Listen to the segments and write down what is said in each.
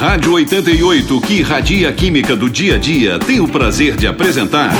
Rádio 88, que irradia a química do dia a dia, tem o prazer de apresentar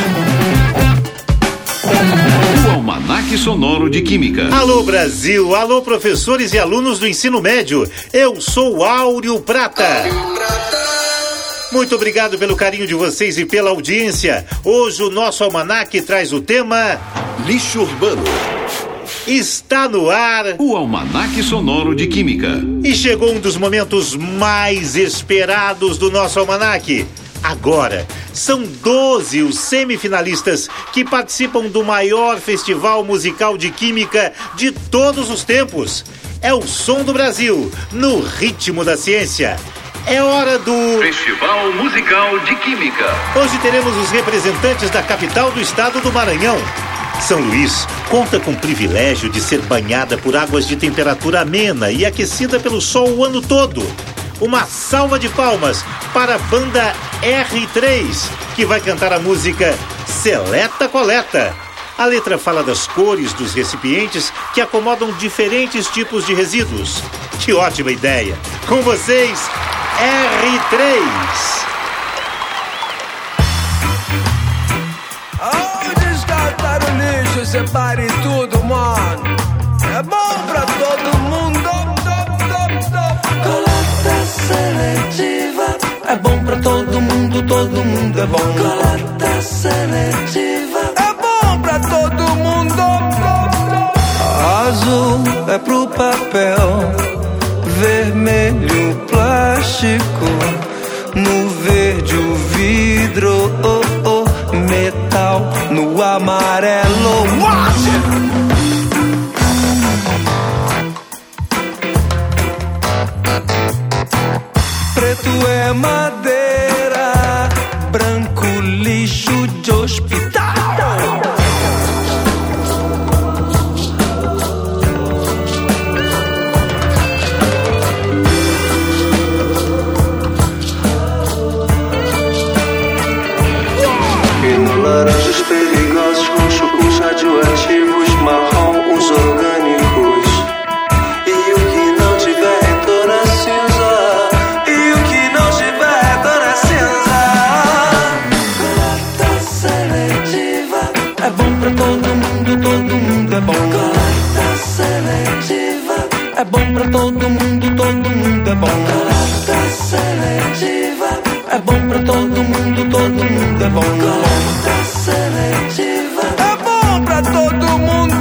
o Almanaque Sonoro de Química. Alô Brasil, alô professores e alunos do ensino médio, eu sou Áureo Prata. Muito obrigado pelo carinho de vocês e pela audiência. Hoje o nosso almanaque traz o tema Lixo Urbano. Está no ar o Almanaque Sonoro de Química. E chegou um dos momentos mais esperados do nosso almanaque. Agora, são 12 os semifinalistas que participam do maior festival musical de química de todos os tempos. É o Som do Brasil, no ritmo da ciência. É hora do Festival Musical de Química. Hoje teremos os representantes da capital do estado do Maranhão. São Luís conta com o privilégio de ser banhada por águas de temperatura amena e aquecida pelo sol o ano todo. Uma salva de palmas para a banda R3, que vai cantar a música Seleta Coleta. A letra fala das cores dos recipientes que acomodam diferentes tipos de resíduos. Que ótima ideia! Com vocês, R3. Separe tudo, mano. É bom pra todo mundo. Coleta seletiva. É bom pra todo mundo é bom. Coleta seletiva. É bom pra todo mundo. Azul é pro papel, vermelho plástico, no verde o vidro, metal no amarelo. Preto é madeira, branco lixo de hospital. Laranjas perigosos com chucos radioativos, marrom, os orgânicos. E o que não tiver é toda cinza. E o que não tiver é toda cinza. Coleta seletiva. É bom pra todo mundo é bom. Coleta seletiva. É bom pra todo mundo é bom. Coleta seletiva. É bom pra todo mundo é bom. Coleta seletiva. É bom pra todo mundo.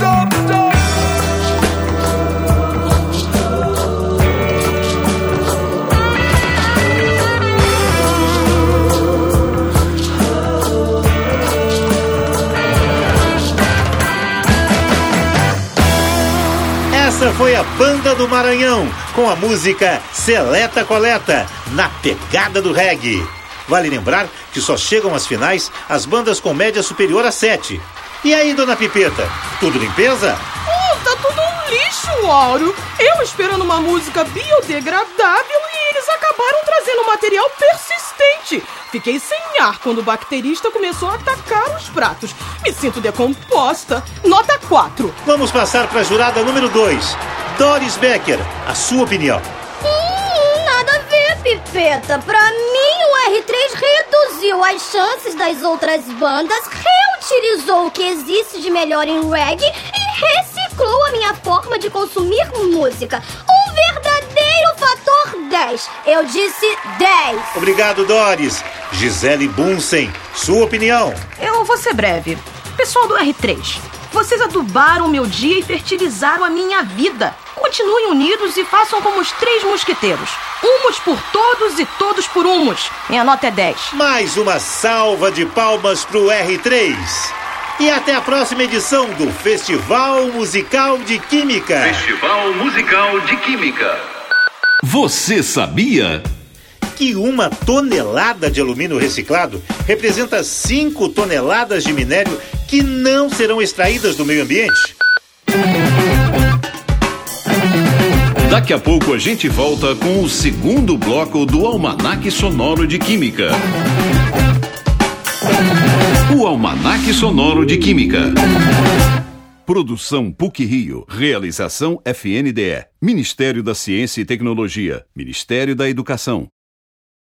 Essa foi a Banda do Maranhão, com a música Seleta Coleta, na pegada do reggae. Vale lembrar que só chegam às finais as bandas com média superior a 7. E aí, dona Pipeta, tudo limpeza? Tá tudo um lixo, Áureo. Eu esperando uma música biodegradável e eles acabaram trazendo material persistente. Fiquei sem ar quando o baterista começou a atacar os pratos. Me sinto decomposta. Nota 4. Vamos passar para a jurada número 2. Doris Becker, a sua opinião. Nada a ver, Pipeta. Pra mim, o R3 reduziu as chances das outras bandas, reutilizou o que existe de melhor em reggae e reciclou a minha forma de consumir música. Um verdadeiro fator 10. Eu disse 10. Obrigado, Doris. Gisele Bunsen, sua opinião. Eu vou ser breve. Pessoal do R3, vocês adubaram meu dia e fertilizaram a minha vida. Continuem unidos e façam como os 3 mosqueteiros. Umos por todos e todos por umos. Minha nota é 10. Mais uma salva de palmas pro R3. E até a próxima edição do Festival Musical de Química. Festival Musical de Química. Você sabia que 1 tonelada de alumínio reciclado representa 5 toneladas de minério que não serão extraídas do meio ambiente? Daqui a pouco a gente volta com o segundo bloco do Almanaque Sonoro de Química. O Almanaque Sonoro de Química. Produção PUC-Rio. Realização FNDE. Ministério da Ciência e Tecnologia. Ministério da Educação.